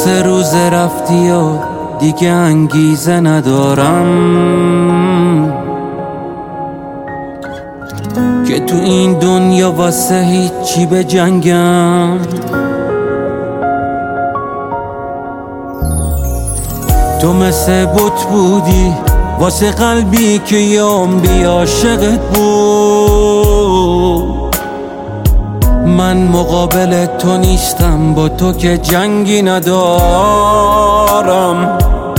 3 روز رفتی و دیگه انگیزه ندارم که تو این دنیا واسه هیچی به جنگم. تو مثل بت بودی واسه قلبی که یه عمری عاشقت بود. من مقابل تو نیستم، با تو که جنگی ندارم.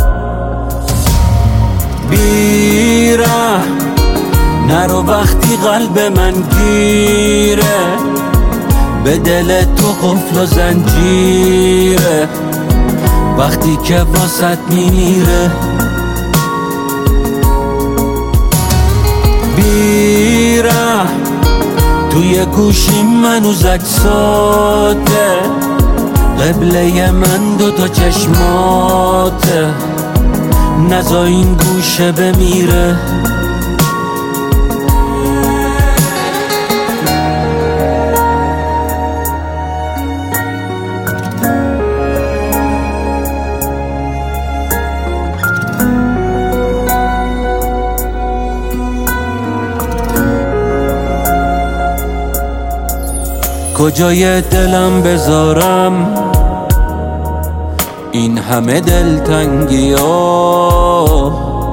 بیره نرو وقتی قلب من گیره، به دل تو قفل و زنجیره وقتی که واسط میمیره. بیره توی گوشیم منوز عکساته، قبله من 2 تا چشماته، نزا این گوشه بمیره. کجای دلم بذارم این همه دلتنگی ها؟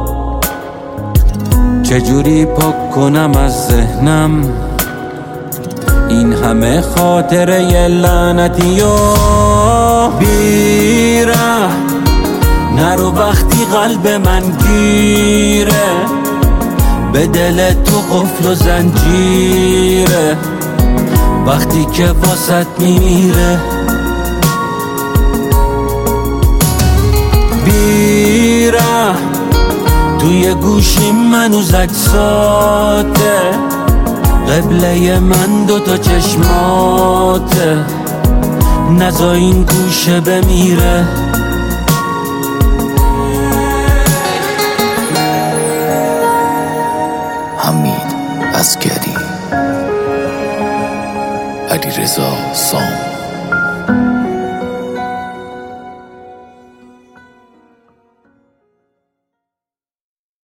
چجوری پاک کنم از ذهنم این همه خاطره لعنتی ها؟ بیره نرو وقتی قلب من گیره، به دل تو قفل و زنجیره وقتی که واسط میمیره. بیره توی گوشیم منوز عکساته، قبله من 2 تا چشماته، نزا این گوشه بمیره. حمید عسگری، علیرضا سام.